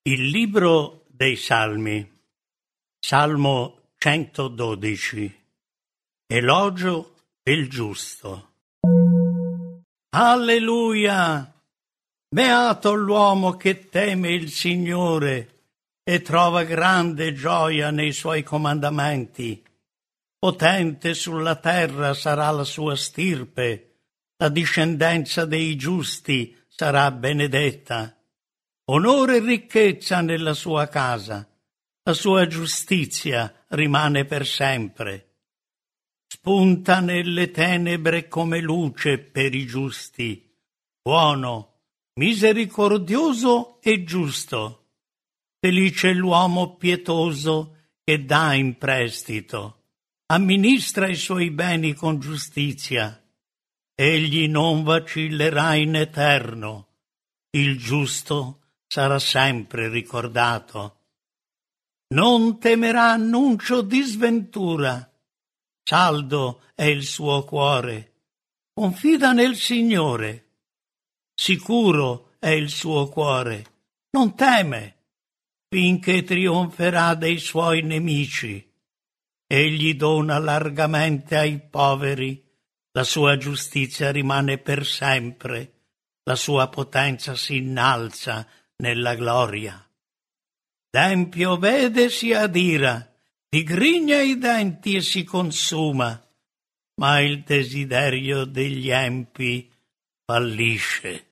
Il libro dei Salmi, Salmo 112, Elogio del giusto. Alleluia! Beato l'uomo che teme il Signore e trova grande gioia nei suoi comandamenti. Potente sulla terra sarà la sua stirpe, la discendenza dei giusti sarà benedetta. Onore e ricchezza nella sua casa, la sua giustizia rimane per sempre. Spunta nelle tenebre come luce per i giusti, buono, misericordioso e giusto. Felice l'uomo pietoso che dà in prestito, amministra i suoi beni con giustizia. Egli non vacillerà in eterno, il giusto sarà sempre ricordato. Non temerà annuncio di sventura, saldo è il suo cuore, confida nel Signore. Sicuro è il suo cuore, non teme, finché trionferà dei suoi nemici. Egli dona largamente ai poveri, la sua giustizia rimane per sempre, la sua potenza si innalza nella gloria. L'empio vede si adira, digrigna i denti e si consuma, ma il desiderio degli empi fallisce.